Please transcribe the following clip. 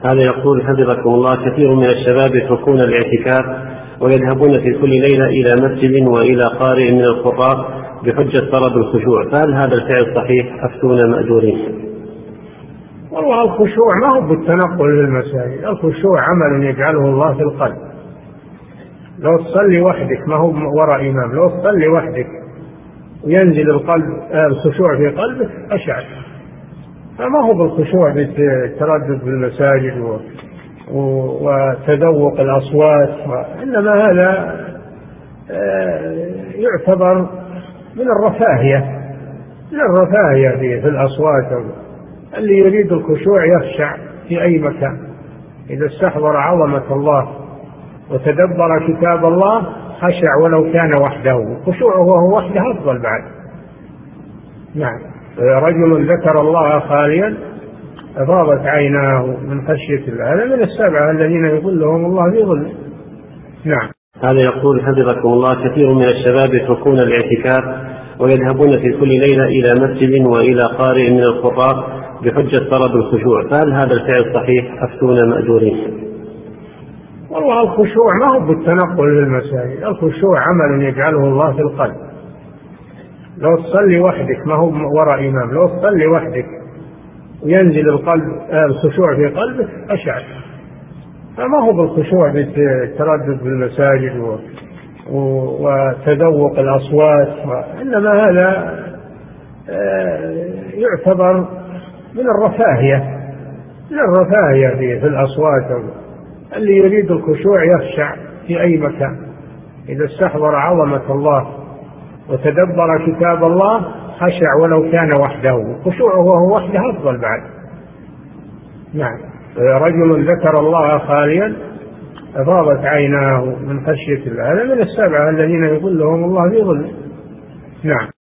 هذا يقول حفظكم الله: كثير من الشباب يتركون الاعتكاف ويذهبون في كل ليلة إلى مسجد وإلى قارئ من القراء بحجة طلب الخشوع، فهل هذا الفعل صحيح؟ أفتونا مأجورين. والله الخشوع ما هو بالتنقل للمساجد، الخشوع عمل يجعله الله في القلب. لو تصلي وحدك ما هو وراء إمام، لو تصلي وحدك وينزل الخشوع في قلبك أشعر، فما هو بالخشوع بالتردد بالمساجد وتذوق الأصوات، إنما هذا يعتبر من الرفاهية، في الأصوات. اللي يريد الخشوع يخشع في أي مكان، إذا استحضر عظمة الله وتدبر كتاب الله خشع ولو كان وحده. خشوعه وهو وحده أفضل بعد. نعم. رجل ذكر الله خاليا أفاضت عيناه من خشية الله، هذا من السبعة الذين يظلهم الله في ظله. نعم. هذا يقول حفظكم الله: كثير من الشباب يتركون الاعتكاف ويذهبون في كل ليلة إلى مسجد وإلى قارئ من القراء بحجة طلب الخشوع، فهل هذا الفعل صحيح؟ أفتونا مأجورين. والله الخشوع ما هو بالتنقل للمساجد، الخشوع عمل يجعله الله في القلب. لو تصلي وحدك ما هو وراء إمام، لو تصلي وحدك وينزل الخشوع في قلبك أشعر، فما هو بالخشوع بالتردد بالمساجد وتذوق الأصوات، إنما هذا يعتبر من الرفاهية، في الأصوات. اللي يريد الخشوع يخشع في أي مكان، إذا استحضر عظمة الله وتدبر كتاب الله خشع ولو كان وحده. خشوعه وهو وحده أفضل بعد. نعم. رجل ذكر الله خاليا أفاضت عيناه من خشية الله، هذا من السبعة الذين يظلهم الله في ظله. نعم.